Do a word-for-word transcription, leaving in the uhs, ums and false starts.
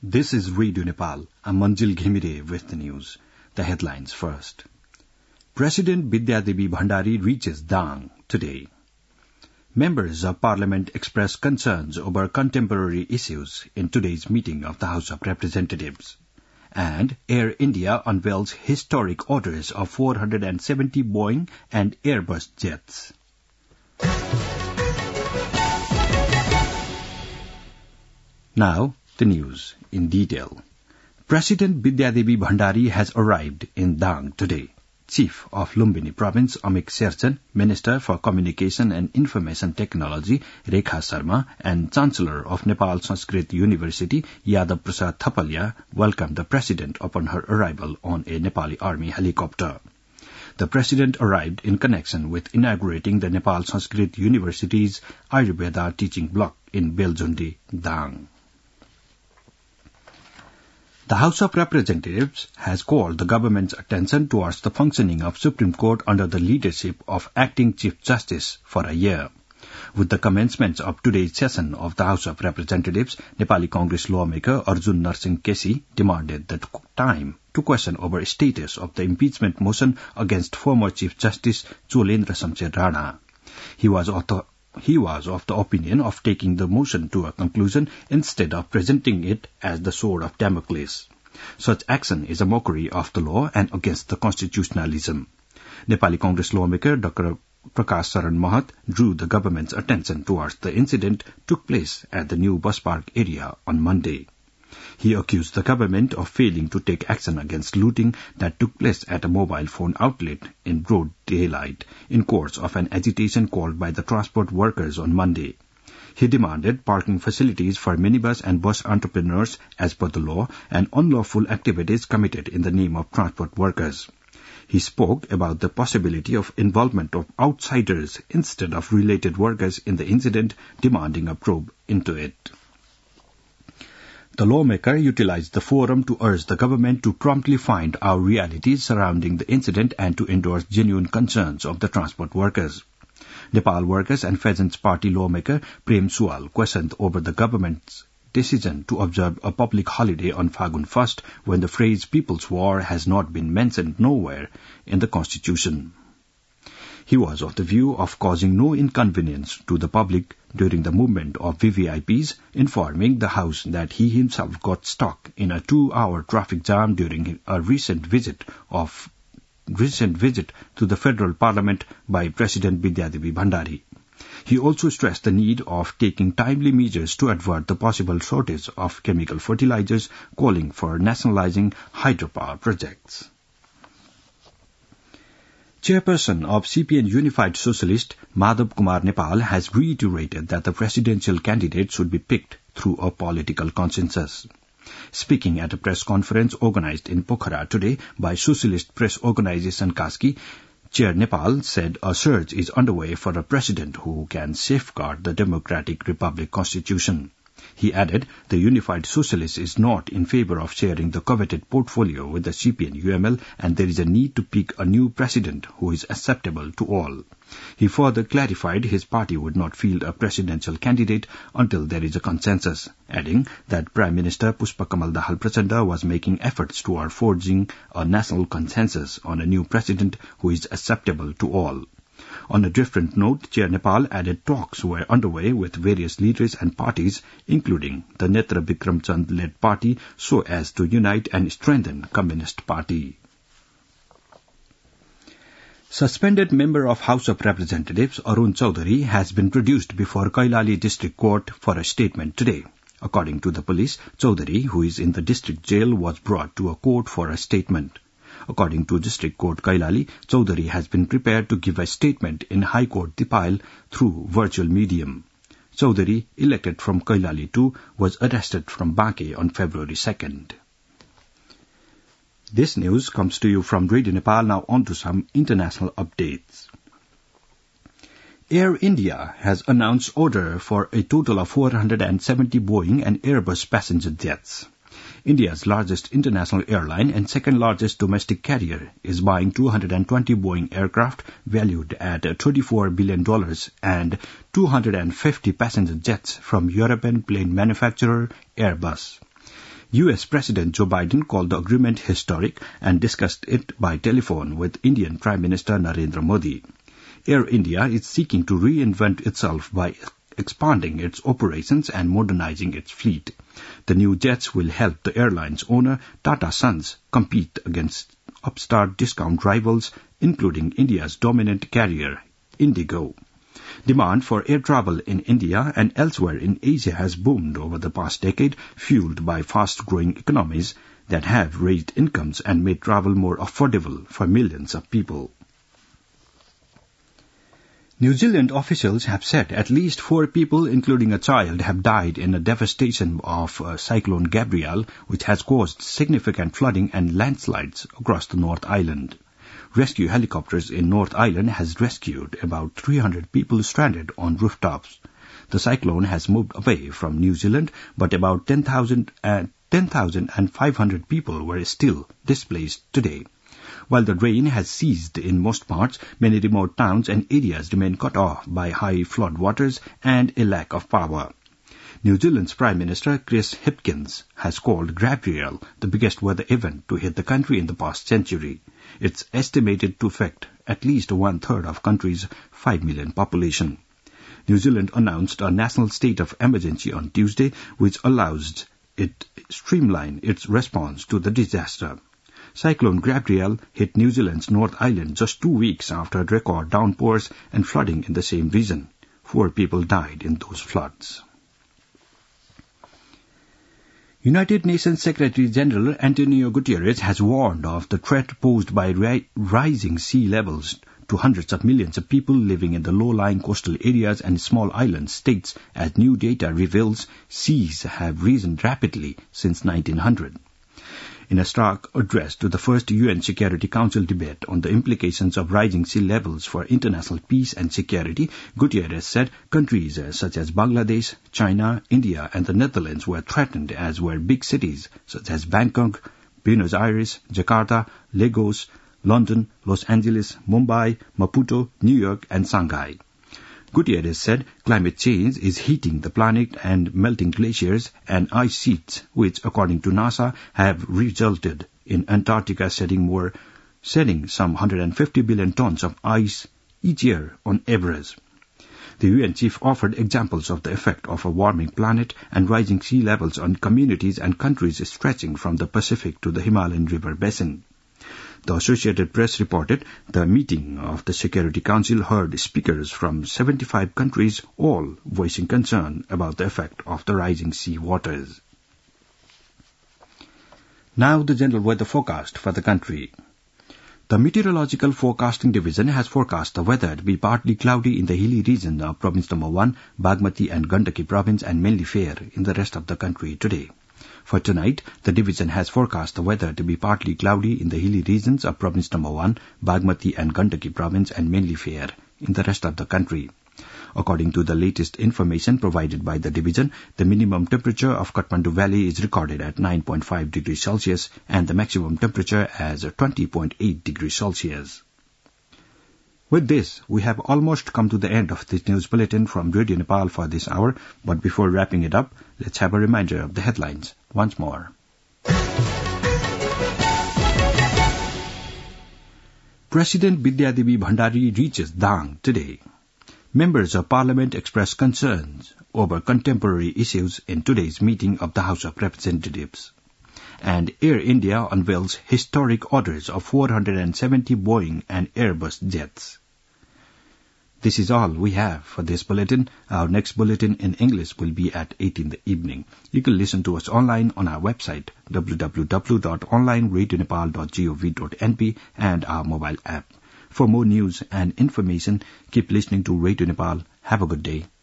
This is Radio Nepal. I'm Manjil Ghimire with the news. The headlines first. President Vidyadevi Bhandari reaches Dang today. Members of Parliament expressed concerns over contemporary issues in today's meeting of the House of Representatives. And Air India unveils historic orders of four hundred seventy Boeing and Airbus jets. Now, the news in detail. President Vidyadevi Bhandari has arrived in Dang today. Chief of Lumbini Province Amik Sherchen, Minister for Communication and Information Technology Rekha Sharma, and Chancellor of Nepal Sanskrit University Yadav Prasad Thapalya welcomed the President upon her arrival on a Nepali Army helicopter. The President arrived in connection with inaugurating the Nepal Sanskrit University's Ayurveda teaching block in Beljundi, Dang. The House of Representatives has called the government's attention towards the functioning of Supreme Court under the leadership of Acting Chief Justice for a year. With the commencement of today's session of the House of Representatives, Nepali Congress lawmaker Arjun Narsingh Kesi demanded the time to question over status of the impeachment motion against former Chief Justice Cholendra Shamsher Rana. He was author He was of the opinion of taking the motion to a conclusion instead of presenting it as the sword of Damocles. Such action is a mockery of the law and against the constitutionalism. Nepali Congress lawmaker Doctor Prakash Saran Mahat drew the government's attention towards the incident took place at the new bus park area on Monday. He accused the government of failing to take action against looting that took place at a mobile phone outlet in broad daylight in course of an agitation called by the transport workers on Monday. He demanded parking facilities for minibus and bus entrepreneurs as per the law and unlawful activities committed in the name of transport workers. He spoke about the possibility of involvement of outsiders instead of related workers in the incident, demanding a probe into it. The lawmaker utilized the forum to urge the government to promptly find out realities surrounding the incident and to endorse genuine concerns of the transport workers. Nepal Workers and Pheasants Party lawmaker Prem Sual questioned over the government's decision to observe a public holiday on Phagun first when the phrase People's War has not been mentioned nowhere in the Constitution. He was of the view of causing no inconvenience to the public during the movement of V V I Ps, informing the House that he himself got stuck in a two-hour traffic jam during a recent visit of recent visit to the Federal Parliament by President Vidyadevi Bhandari. He also stressed the need of taking timely measures to avert the possible shortage of chemical fertilizers, calling for nationalizing hydropower projects. Chairperson of C P N Unified Socialist, Madhav Kumar Nepal, has reiterated that the presidential candidate should be picked through a political consensus. Speaking at a press conference organized in Pokhara today by Socialist Press Organization Kaski, Chair Nepal said a search is underway for a president who can safeguard the Democratic Republic Constitution. He added, the Unified Socialist is not in favor of sharing the coveted portfolio with the C P N U M L, and there is a need to pick a new president who is acceptable to all. He further clarified his party would not field a presidential candidate until there is a consensus, adding that Prime Minister Pushpa Kamal Dahal Prachanda was making efforts toward forging a national consensus on a new president who is acceptable to all. On a different note, Chair Nepal added talks were underway with various leaders and parties, including the Netra Bikram Chand-led party, so as to unite and strengthen Communist Party. Suspended member of House of Representatives Arun Chaudhary has been produced before Kailali District Court for a statement today. According to the police, Chaudhary, who is in the district jail, was brought to a court for a statement. According to District Court Kailali, Chaudhary has been prepared to give a statement in High Court Dipal through virtual medium. Chaudhary, elected from Kailali two, was arrested from Banke on February second. This news comes to you from Radio Nepal. Now on to some international updates. Air India has announced order for a total of four hundred seventy Boeing and Airbus passenger jets. India's largest international airline and second largest domestic carrier is buying two hundred twenty Boeing aircraft valued at thirty-four billion dollars and two hundred fifty passenger jets from European plane manufacturer Airbus. U S President Joe Biden called the agreement historic and discussed it by telephone with Indian Prime Minister Narendra Modi. Air India is seeking to reinvent itself by expanding its operations and modernizing its fleet. The new jets will help the airline's owner, Tata Sons, compete against upstart discount rivals, including India's dominant carrier, Indigo. Demand for air travel in India and elsewhere in Asia has boomed over the past decade, fueled by fast-growing economies that have raised incomes and made travel more affordable for millions of people. New Zealand officials have said at least four people, including a child, have died in a devastation of uh, Cyclone Gabrielle, which has caused significant flooding and landslides across the North Island. Rescue helicopters in North Island has rescued about three hundred people stranded on rooftops. The cyclone has moved away from New Zealand, but about ten thousand five hundred people were still displaced today. While the rain has ceased in most parts, many remote towns and areas remain cut off by high flood waters and a lack of power. New Zealand's Prime Minister Chris Hipkins has called Gabrielle the biggest weather event to hit the country in the past century. It's estimated to affect at least one-third of the country's five million population. New Zealand announced a national state of emergency on Tuesday, which allows it streamline its response to the disaster. Cyclone Gabrielle hit New Zealand's North Island just two weeks after record downpours and flooding in the same region. Four people died in those floods. United Nations Secretary-General Antonio Guterres has warned of the threat posed by ri- rising sea levels to hundreds of millions of people living in the low-lying coastal areas and small island states. As new data reveals, seas have risen rapidly since nineteen hundred. In a stark address to the first U N Security Council debate on the implications of rising sea levels for international peace and security, Guterres said countries such as Bangladesh, China, India and the Netherlands were threatened, as were big cities such as Bangkok, Buenos Aires, Jakarta, Lagos, London, Los Angeles, Mumbai, Maputo, New York and Shanghai. Guterres said climate change is heating the planet, and melting glaciers and ice sheets, which, according to NASA, have resulted in Antarctica shedding more, shedding some one hundred fifty billion tons of ice each year on average. The U N chief offered examples of the effect of a warming planet and rising sea levels on communities and countries stretching from the Pacific to the Himalayan River basin. The Associated Press reported the meeting of the Security Council heard speakers from seventy-five countries, all voicing concern about the effect of the rising sea waters. Now the general weather forecast for the country. The Meteorological Forecasting Division has forecast the weather to be partly cloudy in the hilly region of Province Number one, Bagmati and Gandaki Province, and mainly fair in the rest of the country today. For tonight, the division has forecast the weather to be partly cloudy in the hilly regions of Province Number one, Bagmati and Gandaki Province, and mainly fair in the rest of the country. According to the latest information provided by the division, the minimum temperature of Kathmandu Valley is recorded at nine point five degrees Celsius and the maximum temperature as twenty point eight degrees Celsius. With this, we have almost come to the end of this news bulletin from Radio Nepal for this hour, but before wrapping it up, let's have a reminder of the headlines once more. President Vidyadevi Bhandari reaches Dang today. Members of Parliament express concerns over contemporary issues in today's meeting of the House of Representatives. And Air India unveils historic orders of four hundred seventy Boeing and Airbus jets. This is all we have for this bulletin. Our next bulletin in English will be at eight in the evening. You can listen to us online on our website, w w w dot online radio nepal dot gov dot n p, and our mobile app. For more news and information, keep listening to Radio Nepal. Have a good day.